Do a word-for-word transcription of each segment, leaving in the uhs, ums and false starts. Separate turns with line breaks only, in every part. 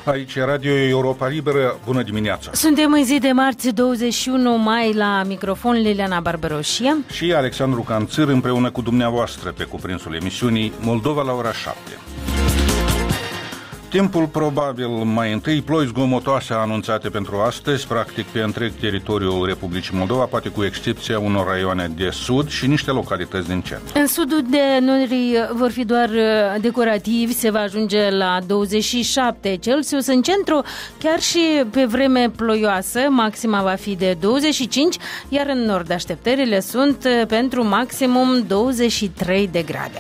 Aici e Radio Europa Liberă. Bună dimineața!
Suntem în zi de marți, douăzeci și unu mai, la microfon Liliana Barbaroșia
și Alexandru Canțir, împreună cu dumneavoastră pe cuprinsul emisiunii Moldova la ora șapte. Timpul probabil mai întâi, ploi zgomotoase anunțate pentru astăzi, practic pe întreg teritoriul Republicii Moldova, poate cu excepția unor raioane de sud și niște localități din centru.
În sudul de nori vor fi doar decorativi, se va ajunge la douăzeci și șapte Celsius. În centru, chiar și pe vreme ploioasă, maxima va fi de douăzeci și cinci, iar în nord așteptările sunt pentru maximum douăzeci și trei de grade.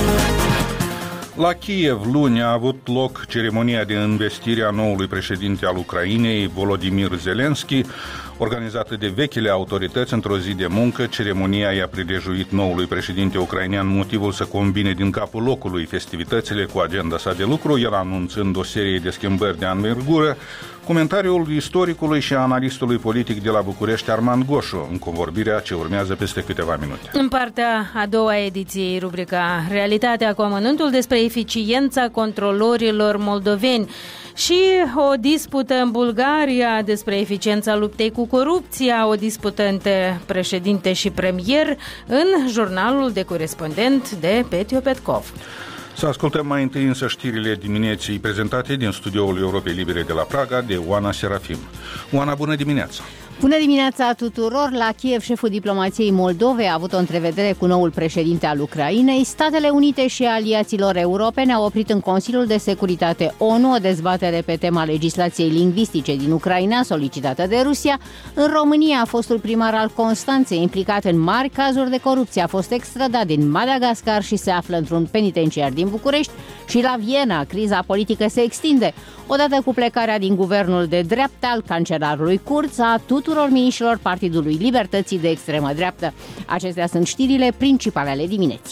La Kiev, luni, a avut loc ceremonia de investire a noului președinte al Ucrainei, Volodymyr Zelensky, organizată de vechile autorități într-o zi de muncă. Ceremonia i-a prilejuit noului președinte ucrainean motivul să combine din capul locului festivitățile cu agenda sa de lucru, el anunțând o serie de schimbări de anvergură. Comentariul istoricului și analistului politic de la București, Armand Goșu, în convorbirea ce urmează peste câteva minute.
În partea a doua ediției, rubrica Realitatea cu amănuntul, despre eficiența controlorilor moldoveni și o dispută în Bulgaria despre eficiența luptei cu corupția, o dispută între președinte și premier în jurnalul de corespondent de Petio Petkov.
Să ascultăm mai întâi însă știrile dimineții prezentate din studioul Europei Libere de la Praga de Oana Serafim. Oana, bună dimineața!
Bună dimineața tuturor! La Kiev, șeful diplomației Moldovei a avut o întrevedere cu noul președinte al Ucrainei. Statele Unite și aliaților europeni au oprit în Consiliul de Securitate ONU o dezbatere pe tema legislației lingvistice din Ucraina, solicitată de Rusia. În România, fostul primar al Constanței, implicat în mari cazuri de corupție, a fost extradat din Madagascar și se află într-un penitenciar din București. Și la Viena, criza politică se extinde. Odată cu plecarea din guvernul de dreapta al cancelarului Kurz, a tuturor miniștrilor Partidului Libertății de extremă dreaptă. Acestea sunt știrile principale ale dimineții.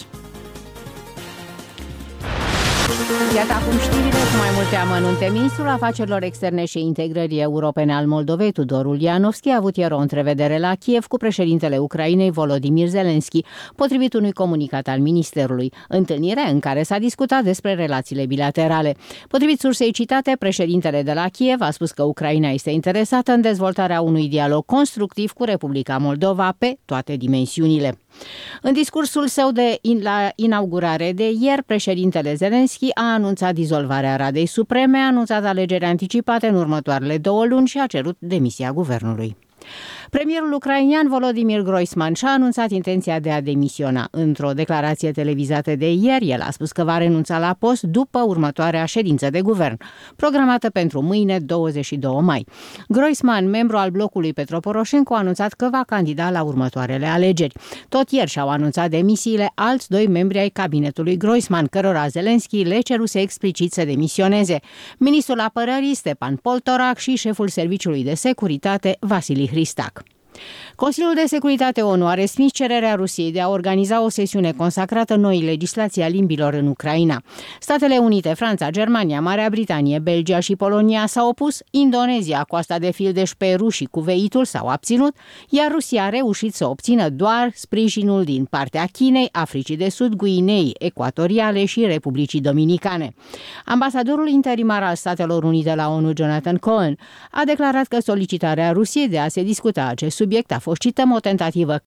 Iată acum știrile cu mai multe amănunte. Ministrul Afacerilor Externe și Integrării Europene al Moldovei, Tudor Ulianovski, a avut ieri o întrevedere la Kiev cu președintele Ucrainei, Volodymyr Zelensky, potrivit unui comunicat al ministerului. Întâlnire în care s-a discutat despre relațiile bilaterale. Potrivit sursei citate, președintele de la Kiev a spus că Ucraina este interesată în dezvoltarea unui dialog constructiv cu Republica Moldova pe toate dimensiunile. În discursul său de in, la inaugurare de ieri, președintele Zelensky a anunțat dizolvarea Radei Supreme, a anunțat alegeri anticipate în următoarele două luni și a cerut demisia guvernului. Premierul ucrainean Volodymyr Groisman și-a anunțat intenția de a demisiona. Într-o declarație televizată de ieri, el a spus că va renunța la post după următoarea ședință de guvern, programată pentru mâine, douăzeci și doi mai. Groisman, membru al blocului Petro Poroșenko, a anunțat că va candida la următoarele alegeri. Tot ieri și-au anunțat demisiile alți doi membri ai cabinetului Groisman, cărora Zelensky le ceruse explicit să demisioneze: ministrul apărării Stepan Poltorac și șeful serviciului de securitate Vasili Hristac. Consiliul de Securitate ONU a respins cererea Rusiei de a organiza o sesiune consacrată noii legislații a limbilor în Ucraina. Statele Unite, Franța, Germania, Marea Britanie, Belgia și Polonia s-au opus, Indonezia, Coasta de Fildeș, Peru și Cuveitul s-au abținut, iar Rusia a reușit să obțină doar sprijinul din partea Chinei, Africii de Sud, Guineei Ecuatoriale și Republicii Dominicane. Ambasadorul interimar al Statelor Unite la ONU, Jonathan Cohen, a declarat că solicitarea Rusiei de a se discuta acest subiect a fost, cităm, o tentativă